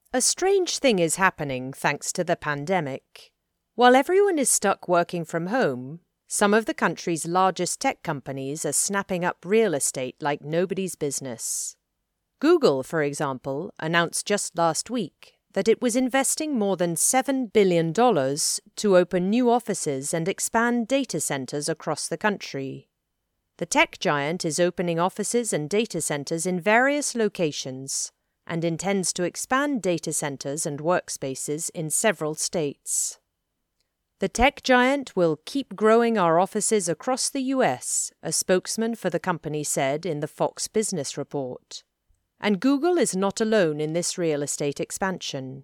A strange thing is happening thanks to the pandemic. While everyone is stuck working from home, some of the country's largest tech companies are snapping up real estate like nobody's business. Google, for example, announced just last week that it was investing more than $7 billion to open new offices and expand data centers across the country. The tech giant is opening offices and data centers in various locations and intends to expand data centers and workspaces in several states. The tech giant will keep growing our offices across the US, a spokesman for the company said in the Fox Business Report. And Google is not alone in this real estate expansion.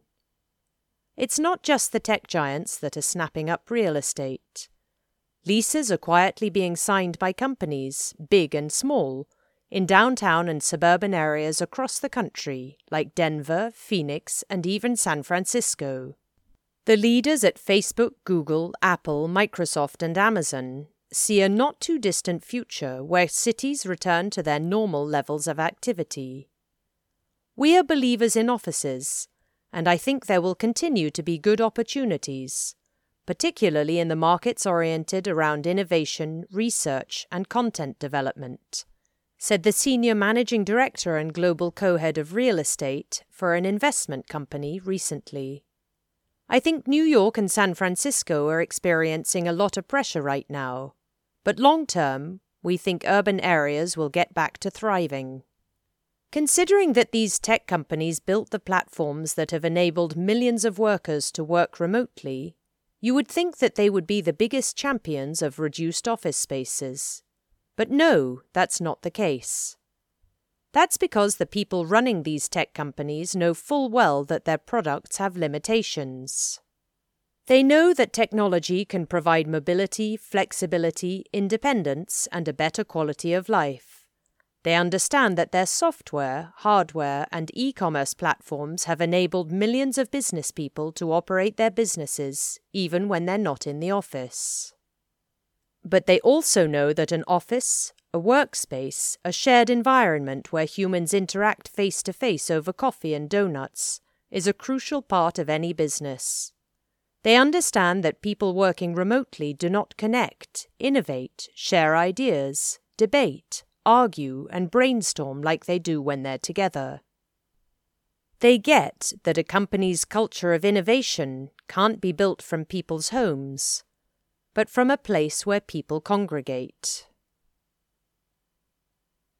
It's not just the tech giants that are snapping up real estate. Leases are quietly being signed by companies, big and small, in downtown and suburban areas across the country, like Denver, Phoenix, and even San Francisco. The leaders at Facebook, Google, Apple, Microsoft, and Amazon see a not-too-distant future where cities return to their normal levels of activity. We are believers in offices, and I think there will continue to be good opportunities, particularly in the markets oriented around innovation, research, and content development, said the senior managing director and global co-head of real estate for an investment company recently. I think New York and San Francisco are experiencing a lot of pressure right now, but long-term, we think urban areas will get back to thriving. Considering that these tech companies built the platforms that have enabled millions of workers to work remotely, you would think that they would be the biggest champions of reduced office spaces. But no, that's not the case. That's because the people running these tech companies know full well that their products have limitations. They know that technology can provide mobility, flexibility, independence, and a better quality of life. They understand that their software, hardware, and e-commerce platforms have enabled millions of business people to operate their businesses, even when they're not in the office. But they also know that an office, a workspace, a shared environment where humans interact face-to-face over coffee and donuts, is a crucial part of any business. They understand that people working remotely do not connect, innovate, share ideas, debate, argue, and brainstorm like they do when they're together. They get that a company's culture of innovation can't be built from people's homes, but from a place where people congregate.